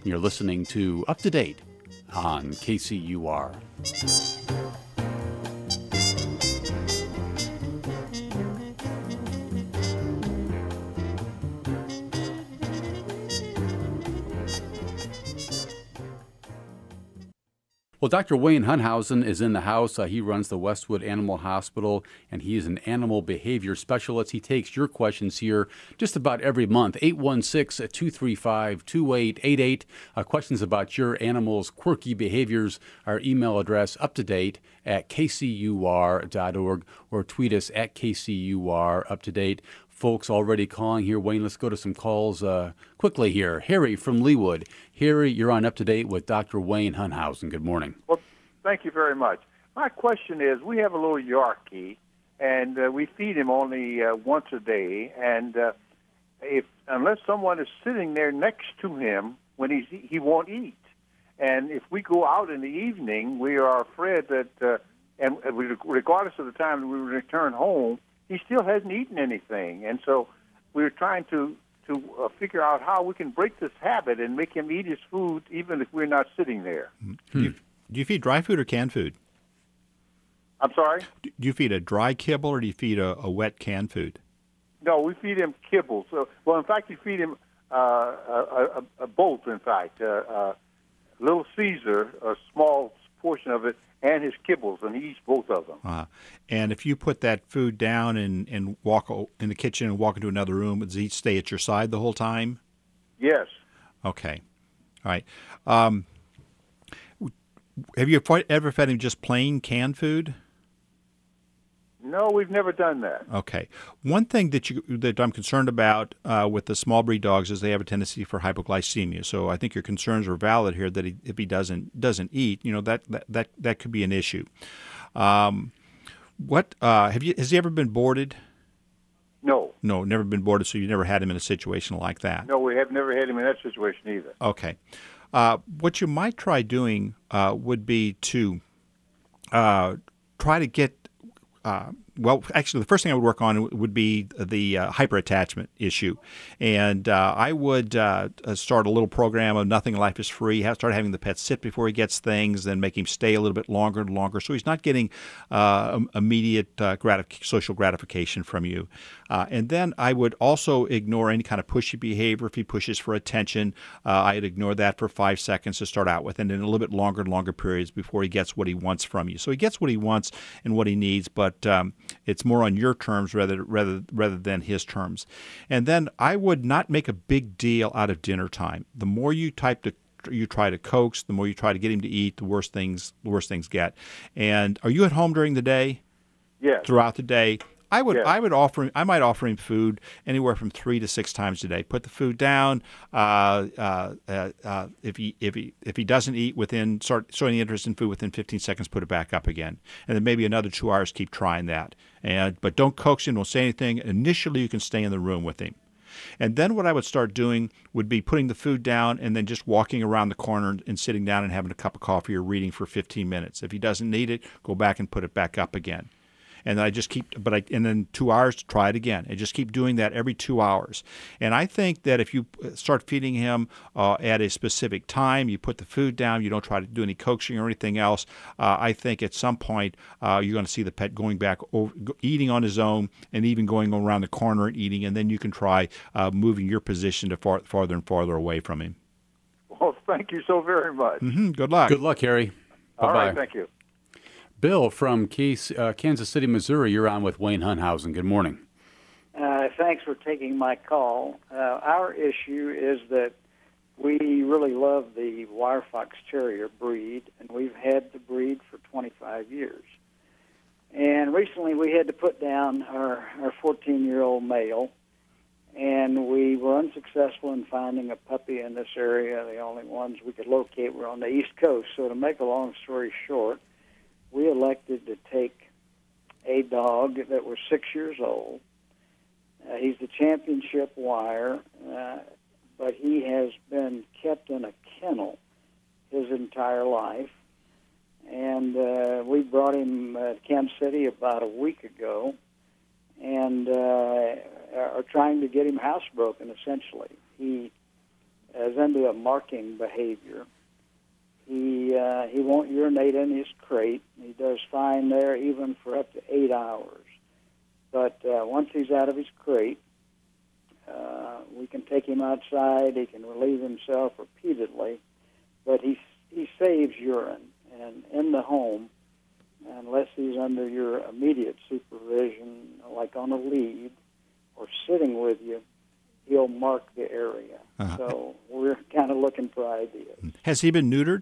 Speaker 1: You're listening to Up to Date on K C U R. Well, Doctor Wayne Hunthausen is in the house. Uh, he runs the Westwood Animal Hospital, and he is an animal behavior specialist. He takes your questions here just about every month. eight one six, two three five, two eight eight eight. Uh, questions about your animal's quirky behaviors. Our email address, up to date at k c u r dot org, or tweet us at K C U R up to date. Folks already calling here. Wayne, let's go to some calls uh, quickly here. Harry from Leawood. Harry, you're on Up to Date with Doctor Wayne Hunthausen. Good morning.
Speaker 10: Well, thank you very much. My question is, we have a little Yorkie, and uh, we feed him only uh, once a day, and uh, if unless someone is sitting there next to him when he's, he won't eat. And if we go out in the evening, we are afraid that, uh, and regardless of the time that we return home, he still hasn't eaten anything, and so we're trying to to uh, figure out how we can break this habit and make him eat his food even if we're not sitting there.
Speaker 2: Hmm. Do, you, do you feed dry food or canned food?
Speaker 10: I'm sorry?
Speaker 2: Do you feed a dry kibble or do you feed a, a wet canned food?
Speaker 10: No, we feed him kibble. So, well, in fact, we feed him uh, a, a, a both, in fact. Uh, uh, Little Caesar, a small portion of it, and his kibbles, and he eats both of them.
Speaker 2: Uh, and if you put that food down and, and walk in the kitchen and walk into another room, does he stay at your side the whole time?
Speaker 10: Yes.
Speaker 2: Okay. All right. Um, have you ever fed him just plain canned food?
Speaker 10: No, we've never done that.
Speaker 2: Okay. One thing that you that I'm concerned about uh, with the small breed dogs is they have a tendency for hypoglycemia. So I think your concerns are valid here. That he, if he doesn't doesn't eat, you know that that that, that could be an issue. Um, what uh, have you? Has he ever been boarded?
Speaker 10: No.
Speaker 2: No, never been boarded. So you never had him in a situation like that.
Speaker 10: No, we have never had him in that situation either.
Speaker 2: Okay. Uh, what you might try doing uh, would be to uh, try to get. Uh, well, actually, the first thing I would work on would be the uh, hyperattachment issue. And uh, I would uh, start a little program of Nothing in Life is Free, have, start having the pet sit before he gets things, then make him stay a little bit longer and longer so he's not getting uh, immediate uh, gratif- social gratification from you. Uh, and then I would also ignore any kind of pushy behavior. If he pushes for attention, uh, I'd ignore that for five seconds to start out with, and then a little bit longer and longer periods before he gets what he wants from you. So he gets what he wants and what he needs, but um, it's more on your terms rather rather rather than his terms. And then I would not make a big deal out of dinner time. The more you type to you try to coax, the more you try to get him to eat, the worse things the worse things get. And are you at home during the day?
Speaker 10: Yes.
Speaker 2: Throughout the day. I would
Speaker 10: Yes.
Speaker 2: I would offer him I might offer him food anywhere from three to six times a day. Put the food down. Uh, uh, uh, uh, if he if he if he doesn't eat within start showing interest in food within fifteen seconds, put it back up again, and then maybe another two hours. Keep trying that. And but don't coax him. Don't say anything. Initially, you can stay in the room with him. And then what I would start doing would be putting the food down and then just walking around the corner and sitting down and having a cup of coffee or reading for fifteen minutes. If he doesn't need it, go back and put it back up again. And I just keep, but I, and then two hours to try it again. I just keep doing that every two hours. And I think that if you start feeding him uh, at a specific time, you put the food down, you don't try to do any coaxing or anything else, uh, I think at some point uh, you're going to see the pet going back, over, eating on his own, and even going around the corner and eating. And then you can try uh, moving your position to far, farther and farther away from him.
Speaker 10: Well, thank you so very much.
Speaker 2: Mm-hmm. Good luck.
Speaker 1: Good luck, Harry. Bye-bye.
Speaker 10: All right, thank you.
Speaker 1: Bill from Case, uh, Kansas City, Missouri, you're on with Wayne Hunthausen. Good morning.
Speaker 11: Uh, thanks for taking my call. Uh, our issue is that we really love the Wire Fox Terrier breed, and we've had the breed for twenty-five years. And recently we had to put down our, our fourteen-year-old male, and we were unsuccessful in finding a puppy in this area. The only ones we could locate were on the East Coast. So to make a long story short, we elected to take a dog that was six years old. Uh, he's the championship wire, uh, but he has been kept in a kennel his entire life. And uh, we brought him uh, to Kansas City about a week ago and uh, are trying to get him housebroken, essentially. He is into a marking behavior. He uh, he won't urinate in his crate. He does fine there, even for up to eight hours. But uh, once he's out of his crate, uh, we can take him outside. He can relieve himself repeatedly, but he he saves urine. And in the home, unless he's under your immediate supervision, like on a lead or sitting with you, he'll mark the area. Uh-huh. So we're kind of looking for ideas.
Speaker 2: Has he been neutered?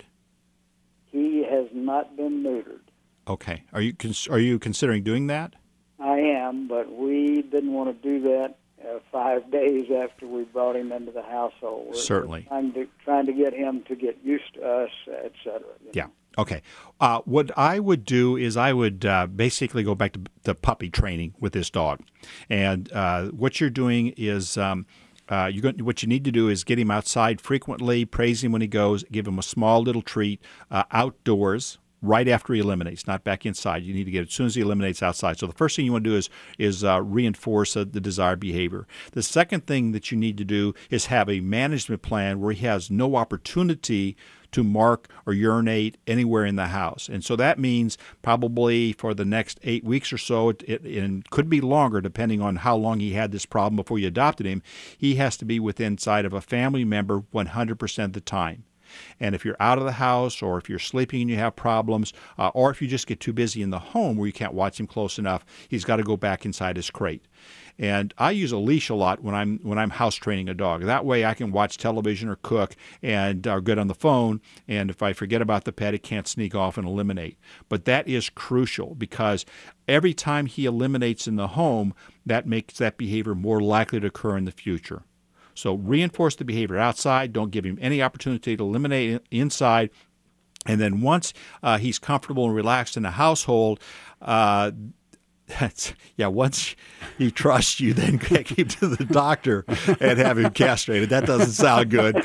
Speaker 11: He has not been neutered.
Speaker 2: Okay. Are you cons- are you considering doing that?
Speaker 11: I am, but we didn't want to do that uh, five days after we brought him into the household. We're,
Speaker 2: Certainly.
Speaker 11: We're trying to trying to get him to get used to us, et cetera.
Speaker 2: Yeah. Okay. Uh, what I would do is I would uh, basically go back to the puppy training with this dog, and uh, what you're doing is. Um, Uh, you got, what you need to do is get him outside frequently, praise him when he goes, give him a small little treat uh, outdoors right after he eliminates, not back inside. You need to get it as soon as he eliminates outside. So the first thing you want to do is is uh, reinforce uh, the desired behavior. The second thing that you need to do is have a management plan where he has no opportunity to mark or urinate anywhere in the house. And so that means probably for the next eight weeks or so, it, it, and could be longer depending on how long he had this problem before you adopted him, he has to be within inside of a family member one hundred percent of the time. And if you're out of the house, or if you're sleeping and you have problems, uh, or if you just get too busy in the home where you can't watch him close enough, he's got to go back inside his crate. And I use a leash a lot when I'm when I'm house training a dog. That way I can watch television or cook and or get on the phone. And if I forget about the pet, it can't sneak off and eliminate. But that is crucial because every time he eliminates in the home, that makes that behavior more likely to occur in the future. So reinforce the behavior outside. Don't give him any opportunity to eliminate inside. And then once uh, he's comfortable and relaxed in the household, uh, that's yeah. Once he trusts you, then take him to the doctor and have him castrated. That doesn't sound good,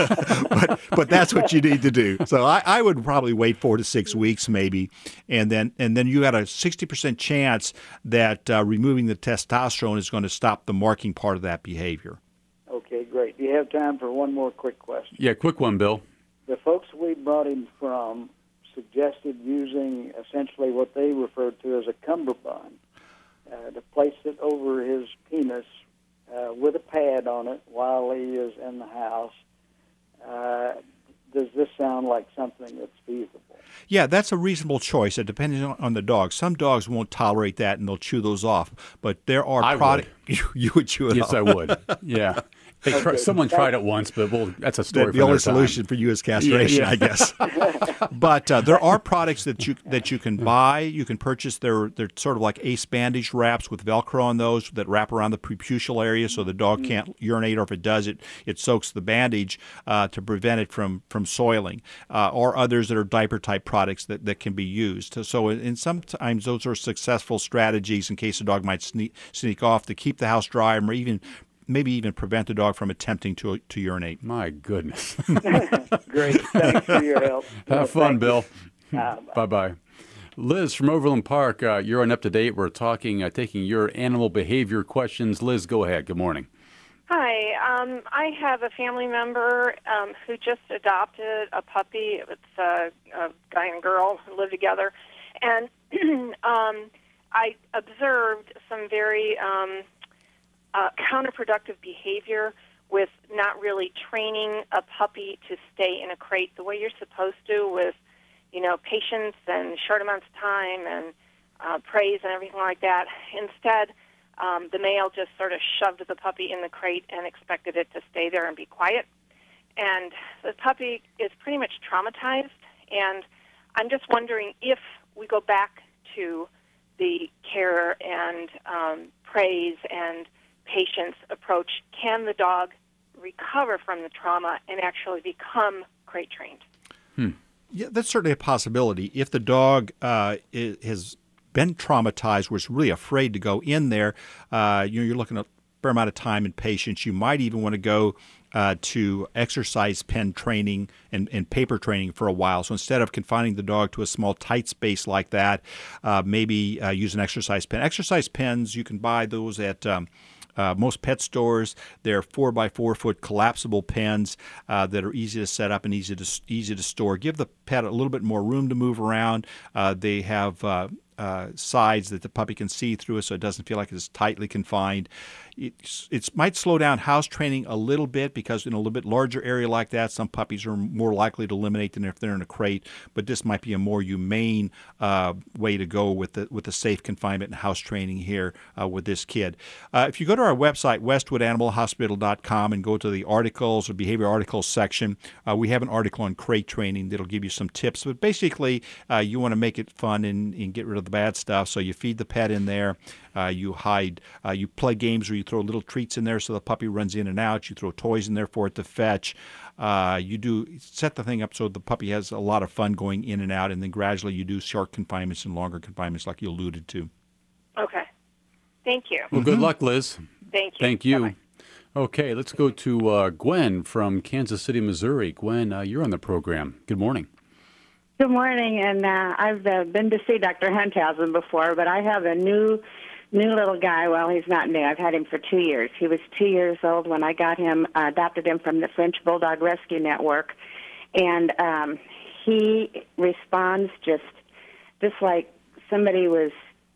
Speaker 2: but but that's what you need to do. So I, I would probably wait four to six weeks, maybe, and then and then you got a sixty percent chance that uh, removing the testosterone is going to stop the marking part of that behavior.
Speaker 11: Okay, great. Do you have time for one more quick question?
Speaker 1: Yeah, quick one, Bill.
Speaker 11: The folks we brought him from suggested using essentially what they referred to as a cummerbund uh, to place it over his penis uh, with a pad on it while he is in the house. Uh, does this sound like something that's feasible?
Speaker 2: Yeah, that's a reasonable choice. It depends on the dog. Some dogs won't tolerate that and they'll chew those off. But there are
Speaker 1: I
Speaker 2: products
Speaker 1: would.
Speaker 2: you, you would chew it
Speaker 1: yes,
Speaker 2: off.
Speaker 1: Yes, I would. Yeah. They
Speaker 11: Okay.
Speaker 1: try, someone tried it once, but well, that's a story
Speaker 2: The,
Speaker 1: for
Speaker 2: the only
Speaker 1: another
Speaker 2: solution
Speaker 1: time.
Speaker 2: for you is castration,
Speaker 1: Yeah, yeah.
Speaker 2: I guess. But uh, there are products that you that you can buy. You can purchase. They're they're sort of like ace bandage wraps with Velcro on those that wrap around the preputial area, so the dog can't urinate, or if it does, it it soaks the bandage uh, to prevent it from from soiling. Uh, or others that are diaper type products that, that can be used. So in sometimes those are successful strategies in case a dog might sneak sneak off to keep the house dry, or even maybe even prevent the dog from attempting to to urinate.
Speaker 1: My goodness.
Speaker 11: Great. Thanks for your help.
Speaker 1: Have fun,
Speaker 11: Thank
Speaker 1: Bill.
Speaker 11: you. Uh,
Speaker 1: Bye-bye. Liz from Overland Park, uh, you're on Up to Date. We're talking, uh, taking your animal behavior questions. Liz, go ahead. Good morning.
Speaker 12: Hi. Um, I have a family member um, who just adopted a puppy. It's a, a guy and girl who live together. And um, I observed some very um, uh, counterproductive behavior with not really training a puppy to stay in a crate the way you're supposed to, with, you know, patience and short amounts of time and uh, praise and everything like that. Instead, Um, the male just sort of shoved the puppy in the crate and expected it to stay there and be quiet. And the puppy is pretty much traumatized. And I'm just wondering if we go back to the care and um, praise and patience approach, can the dog recover from the trauma and actually become crate trained?
Speaker 2: Hmm. Yeah, that's certainly a possibility. If the dog uh, has been traumatized, was really afraid to go in there, uh, you know, you're looking at a fair amount of time and patience. You might even want to go uh, to exercise pen training and, and paper training for a while. So instead of confining the dog to a small, tight space like that, uh, maybe uh, use an exercise pen. Exercise pens, you can buy those at um, uh, most pet stores. They're four by four foot collapsible pens uh, that are easy to set up and easy to easy to store. Give the pet a little bit more room to move around. Uh, they have uh, uh, sides that the puppy can see through, so it doesn't feel like it's tightly confined. It it's, might slow down house training a little bit because in a little bit larger area like that, some puppies are more likely to eliminate than if they're in a crate. But this might be a more humane uh, way to go with the with the safe confinement and house training here uh, with this kid. Uh, if you go to our website, westwood animal hospital dot com, and go to the articles or behavior articles section, uh, we have an article on crate training that'll give you some tips. But basically, uh, you want to make it fun and, and get rid of the bad stuff. So you feed the pet in there. Uh, you hide, uh, you play games where you throw little treats in there so the puppy runs in and out. You throw toys in there for it to fetch. Uh, you do set the thing up so the puppy has a lot of fun going in and out, and then gradually you do short confinements and longer confinements like you alluded to.
Speaker 12: Okay. Thank you.
Speaker 1: Well, good luck, Liz.
Speaker 12: Thank you.
Speaker 1: Thank you.
Speaker 12: Bye-bye.
Speaker 1: Okay, let's go to uh, Gwen from Kansas City, Missouri. Gwen, uh, you're on the program. Good morning.
Speaker 13: Good morning, and uh, I've uh, been to see Doctor Hunthausen before, but I have a new new little guy. Well, he's not new. I've had him for two years. He was two years old when I got him, uh, adopted him from the French Bulldog Rescue Network, and um, he responds just just like somebody was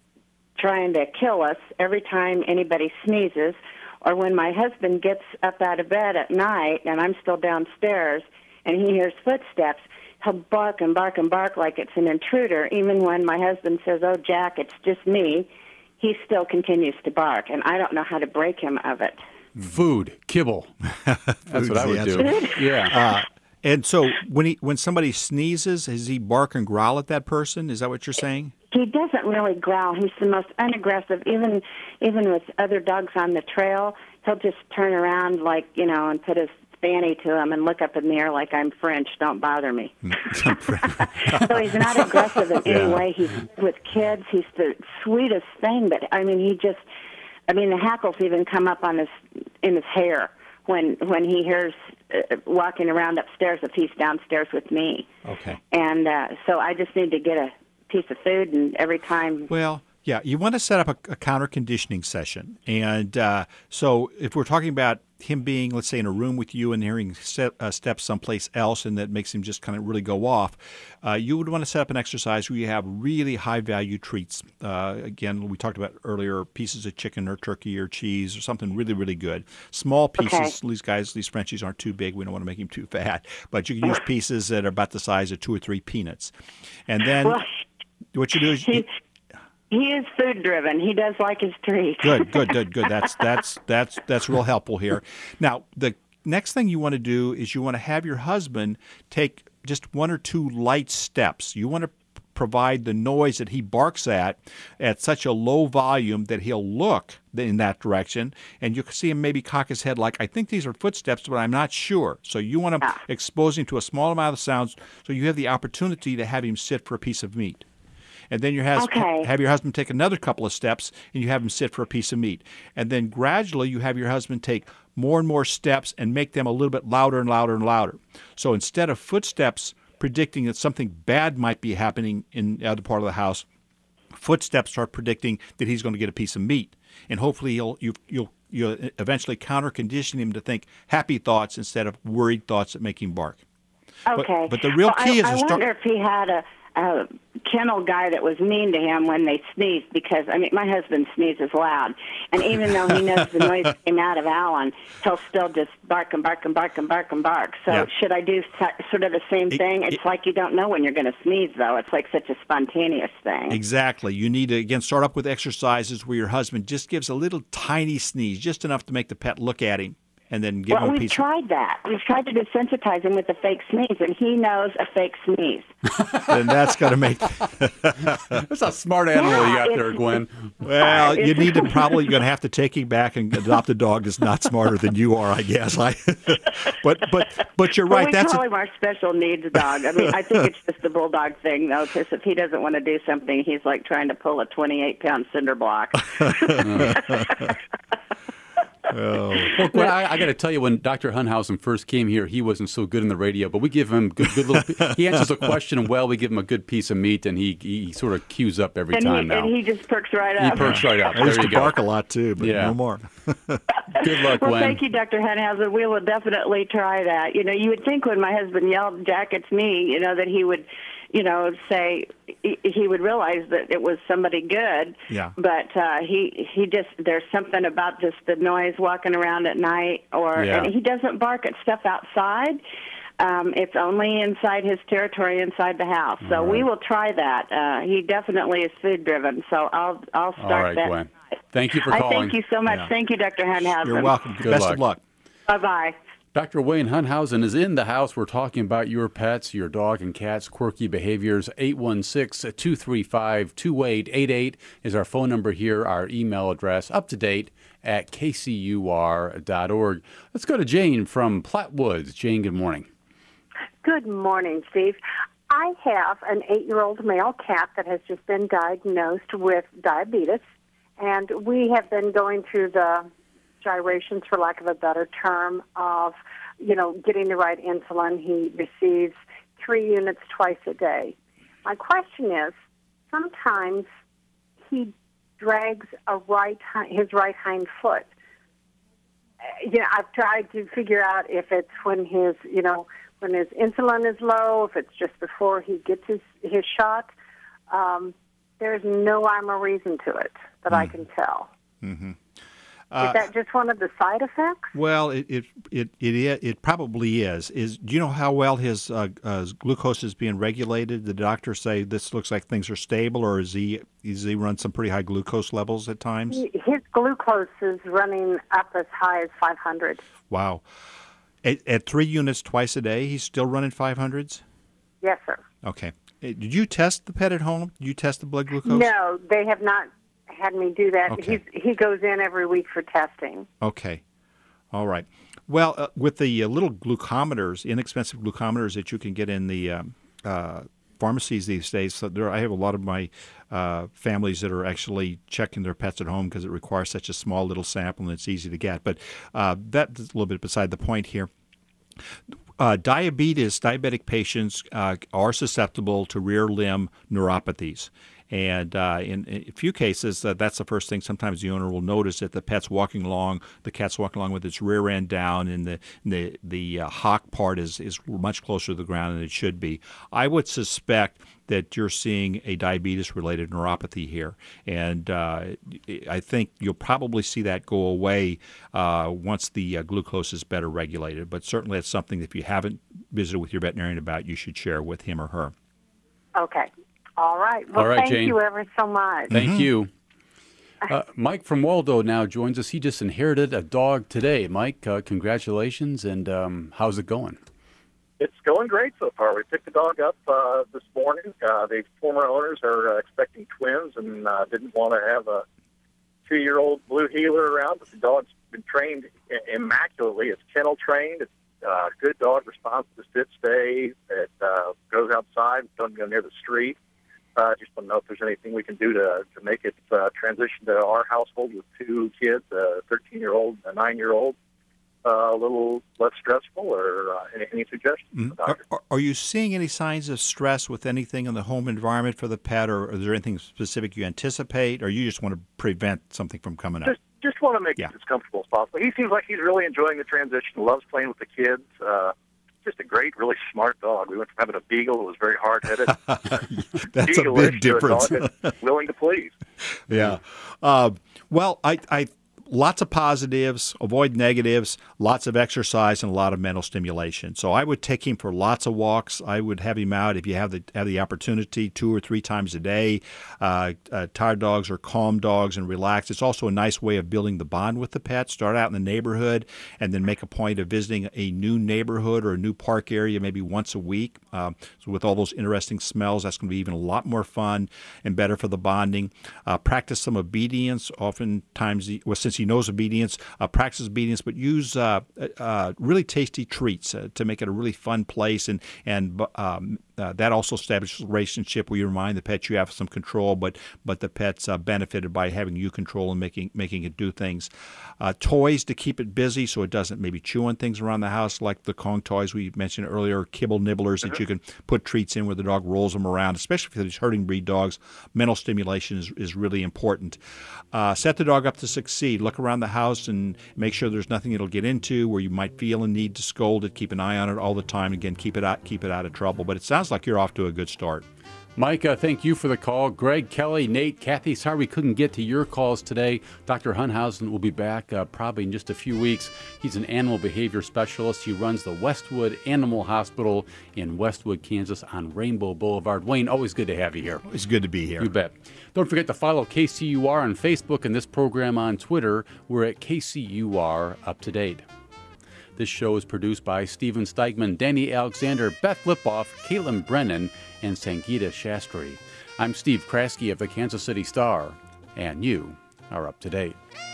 Speaker 13: trying to kill us every time anybody sneezes, or when my husband gets up out of bed at night and I'm still downstairs and he hears footsteps, he'll bark and bark and bark like it's an intruder. Even when my husband says, "Oh, Jack, it's just me," he still continues to bark, and I don't know how to break him of it.
Speaker 1: Food, kibble. That's what I would do. Yeah.
Speaker 2: Uh, and so when he when somebody sneezes, does he bark and growl at that person? Is that what you're saying?
Speaker 13: He doesn't really growl. He's the most unaggressive. Even even with other dogs on the trail, he'll just turn around like, you know, and put his fanny to him and look up in the air like, "I'm French, don't bother me." So he's not aggressive in any
Speaker 2: Yeah.
Speaker 13: way. He's with kids. He's the sweetest thing, but I mean, he just, I mean, the hackles even come up on his in his hair when when he hears uh, walking around upstairs if he's downstairs with me.
Speaker 2: Okay.
Speaker 13: And uh, so I just need to get a piece of food, and every time.
Speaker 2: Well, yeah, you want to set up a, a counter conditioning session. And uh, so if we're talking about him being, let's say, in a room with you and hearing step, uh, steps someplace else, and that makes him just kind of really go off, uh, you would want to set up an exercise where you have really high-value treats. Uh, again, we talked about earlier, pieces of chicken or turkey or cheese or something really, really good. Small pieces.
Speaker 13: Okay.
Speaker 2: These guys, these Frenchies aren't too big. We don't want to make him too fat. But you can use pieces that are about the size of two or three peanuts. And then
Speaker 13: Well,
Speaker 2: what you do is...
Speaker 13: he, he is food driven. He does like his treats.
Speaker 2: Good, good, good, good. That's that's that's that's real helpful here. Now, the next thing you want to do is you want to have your husband take just one or two light steps. You want to provide the noise that he barks at at such a low volume that he'll look in that direction, and you can see him maybe cock his head like, "I think these are footsteps, but I'm not sure." So you want to expose him to a small amount of sounds so you have the opportunity to have him sit for a piece of meat. And then you have,
Speaker 13: Okay.
Speaker 2: have your husband take another couple of steps, and you have him sit for a piece of meat. And then gradually you have your husband take more and more steps and make them a little bit louder and louder and louder. So instead of footsteps predicting that something bad might be happening in the other part of the house, footsteps start predicting that he's going to get a piece of meat. And hopefully you'll, you, you'll, you'll eventually counter-condition him to think happy thoughts instead of worried thoughts that make him bark.
Speaker 13: Okay.
Speaker 2: But, but the real
Speaker 13: Well,
Speaker 2: key
Speaker 13: I,
Speaker 2: is
Speaker 13: I
Speaker 2: to start...
Speaker 13: wonder if he had a, a kennel guy that was mean to him when they sneezed, because, I mean, my husband sneezes loud. And even though he knows the noise came out of Alan, he'll still just bark and bark and bark and bark and bark. So
Speaker 2: Yeah.
Speaker 13: should I do so- sort of the same thing? It's like you don't know when you're going to sneeze, though. It's like such a spontaneous thing.
Speaker 2: Exactly. You need to, again, start up with exercises where your husband just gives a little tiny sneeze, just enough to make the pet look at him, and then give
Speaker 13: Well,
Speaker 2: him a
Speaker 13: we've
Speaker 2: piece
Speaker 13: tried that. We've tried to desensitize him with a fake sneeze, and he knows a fake sneeze.
Speaker 2: of... Then that's going to make...
Speaker 1: That's a smart animal you got there, Gwen.
Speaker 2: Well, you need to probably, you're going to have to take him back and adopt a dog that's not smarter than you are, I guess. I, but but but you're
Speaker 13: Well,
Speaker 2: right.
Speaker 13: we
Speaker 2: That's
Speaker 13: call
Speaker 2: a,
Speaker 13: him our special needs dog. I mean, I think it's just the bulldog thing, though, because if he doesn't want to do something, he's like trying to pull a twenty-eight pound cinder block.
Speaker 2: Oh.
Speaker 1: Well, Gwen, I, I got to tell you, when Doctor Hunthausen first came here, he wasn't so good in the radio, but we give him good, good little. He answers a question well. We give him a good piece of meat, and he he sort of cues up every
Speaker 13: and
Speaker 1: time
Speaker 13: he,
Speaker 1: now.
Speaker 13: And he just perks right
Speaker 1: He
Speaker 13: up.
Speaker 1: perks right up.
Speaker 2: I used
Speaker 1: There
Speaker 2: to
Speaker 1: you go.
Speaker 2: bark a lot too, but
Speaker 1: Yeah.
Speaker 2: no more.
Speaker 1: Good luck,
Speaker 13: Well,
Speaker 1: Gwen.
Speaker 13: thank you, Doctor Hunthausen. We will definitely try that. You know, you would think when my husband yelled, "Jack, it's me," you know, that he would, you know, say he, he would realize that it was somebody good.
Speaker 2: Yeah.
Speaker 13: But uh, he he just there's something about just the noise walking around at night, or
Speaker 1: Yeah.
Speaker 13: and he doesn't bark at stuff outside. Um, it's only inside his territory, inside the house. So
Speaker 1: All
Speaker 13: we
Speaker 1: right.
Speaker 13: will try that. Uh, he definitely is food driven. So I'll I'll start
Speaker 1: All right,
Speaker 13: that.
Speaker 1: Gwen. Thank you for
Speaker 13: I
Speaker 1: calling.
Speaker 13: thank you so much.
Speaker 2: Yeah.
Speaker 13: Thank you, Doctor Hunthausen.
Speaker 2: You're welcome.
Speaker 1: Good
Speaker 2: Best
Speaker 1: luck.
Speaker 2: of luck.
Speaker 13: Bye bye.
Speaker 1: Doctor Wayne Hunthausen is in the house. We're talking about your pets, your dog and cat's quirky behaviors. eight one six, two three five, two eight eight eight is our phone number here, our email address, up to date at k c u r dot org. Let's go to Jane from Plattwoods. Jane, good morning.
Speaker 14: Good morning, Steve. I have an eight-year-old male cat that has just been diagnosed with diabetes, and we have been going through the gyrations, for lack of a better term, of, you know, getting the right insulin. He receives three units twice a day. My question is, sometimes he drags a right his right hind foot. Uh, You know, I've tried to figure out if it's when his, you know, when his insulin is low, if it's just before he gets his, his shot. Um, there's no rhyme or reason to it that mm. I can tell.
Speaker 2: Mm-hmm.
Speaker 14: Uh, is that just one of the side effects?
Speaker 2: Well, it it it it, it probably is. Is do you know how well his, uh, uh, his glucose is being regulated? The doctors say this looks like things are stable, or is he is he run some pretty high glucose levels at times?
Speaker 14: His glucose is running up as high as five hundred.
Speaker 2: Wow. At, at three units twice a day, he's still running five hundreds?
Speaker 14: Yes, sir.
Speaker 2: Okay. Did you test the pet at home? Did you test the blood glucose?
Speaker 14: No, they have not had me do that.
Speaker 2: Okay.
Speaker 14: He's, he goes in every week for testing.
Speaker 2: Okay. All right. Well, uh, with the uh, little glucometers, inexpensive glucometers that you can get in the um, uh, pharmacies these days, so there, I have a lot of my uh, families that are actually checking their pets at home because it requires such a small little sample and it's easy to get. But uh, that's a little bit beside the point here. Uh, diabetes, diabetic patients uh, are susceptible to rear limb neuropathies. And uh, in, in a few cases, uh, that's the first thing. Sometimes the owner will notice that the pet's walking along, the cat's walking along with its rear end down, and the the the uh, hock part is is much closer to the ground than it should be. I would suspect that you're seeing a diabetes-related neuropathy here, and uh, I think you'll probably see that go away uh, once the uh, glucose is better regulated. But certainly, it's something that if you haven't visited with your veterinarian about, you should share with him or her.
Speaker 14: Okay. All right. Well,
Speaker 1: All right,
Speaker 14: thank
Speaker 1: Jane.
Speaker 14: you ever so much.
Speaker 1: Thank
Speaker 2: Mm-hmm.
Speaker 1: you. Uh, Mike from Waldo now joins us. He just inherited a dog today. Mike, uh, congratulations, and um, how's it going?
Speaker 15: It's going great so far. We picked the dog up uh, this morning. Uh, the former owners are uh, expecting twins and uh, didn't want to have a two-year-old blue heeler around, but the dog's been trained immaculately. It's kennel trained. It's uh, good dog, responds to sit, stay. It uh, goes outside, doesn't go near the street. I uh, just want to know if there's anything we can do to, to make it uh, transition to our household with two kids, a thirteen-year-old and a nine-year-old, uh, a little less stressful, or uh, any, any suggestions?
Speaker 2: Mm-hmm. Are, are, are you seeing any signs of stress with anything in the home environment for the pet, or is there anything specific you anticipate, or you just want to prevent something from coming up?
Speaker 15: Just, just want to make
Speaker 2: yeah.
Speaker 15: it as comfortable as possible. He seems like he's really enjoying the transition, loves playing with the kids. Uh, just a great, really smart dog. We went from having a beagle who was very hard-headed.
Speaker 2: That's a big difference.
Speaker 15: To a dog that's willing to please.
Speaker 2: Yeah. Uh, well, I, I lots of positives, avoid negatives, lots of exercise, and a lot of mental stimulation. So I would take him for lots of walks. I would have him out if you have the have the opportunity two or three times a day. Uh, uh, tired dogs are calm dogs and relaxed. It's also a nice way of building the bond with the pet. Start out in the neighborhood and then make a point of visiting a new neighborhood or a new park area maybe once a week. Um, so with all those interesting smells, that's going to be even a lot more fun and better for the bonding. Uh, practice some obedience. Oftentimes, well, since he knows obedience, uh, practice obedience, but use uh, uh, really tasty treats uh, to make it a really fun place and and um, uh, that also establishes a relationship where you remind the pet you have some control, but but the pet's uh, benefited by having you control and making making it do things. Uh, toys to keep it busy so it doesn't maybe chew on things around the house, like the Kong toys we mentioned earlier, kibble nibblers that you can put treats in where the dog rolls them around, especially for these herding breed dogs. Mental stimulation is, is really important. Uh, set the dog up to succeed. Look around the house and make sure there's nothing it'll get into where you might feel a need to scold it. Keep an eye on it all the time. Again, keep it out, keep it out of trouble. But it sounds like you're off to a good start.
Speaker 1: Mike, uh, thank you for the call. Greg, Kelly, Nate, Kathy, sorry we couldn't get to your calls today. Doctor Hunthausen will be back uh, probably in just a few weeks. He's an animal behavior specialist. He runs the Westwood Animal Hospital in Westwood, Kansas on Rainbow Boulevard. Wayne, always good to have you here.
Speaker 2: It's good to be here.
Speaker 1: You bet. Don't forget to follow K C U R on Facebook and this program on Twitter. We're at K C U R Up to Date. This show is produced by Steven Steigman, Danny Alexander, Beth Lipoff, Caitlin Brennan, and Sangeeta Shastri. I'm Steve Kraske of the Kansas City Star, and you are up to date.